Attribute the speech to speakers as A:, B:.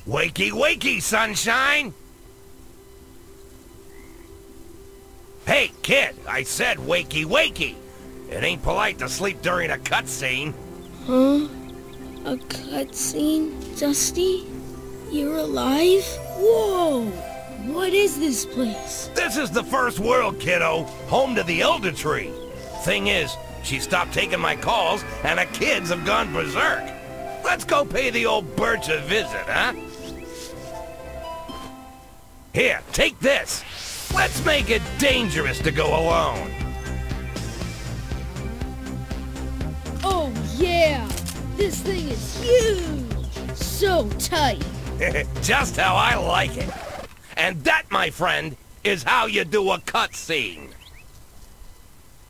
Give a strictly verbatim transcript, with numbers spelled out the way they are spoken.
A: Wakey, wakey, sunshine! Hey, kid, I said wakey, wakey! It ain't polite to sleep during a cutscene.
B: Huh? A cutscene? Dusty? You're alive? Whoa! What is this place?
A: This is the first world, kiddo. Home to the Elder Tree. Thing is, she stopped taking my calls, and the kids have gone berserk. Let's go pay the old Birch a visit, huh? Here, take this. Let's make it dangerous to go alone.
B: Oh yeah! This thing is huge! So tight!
A: Just how I like it. And that, my friend, is how you do a cutscene.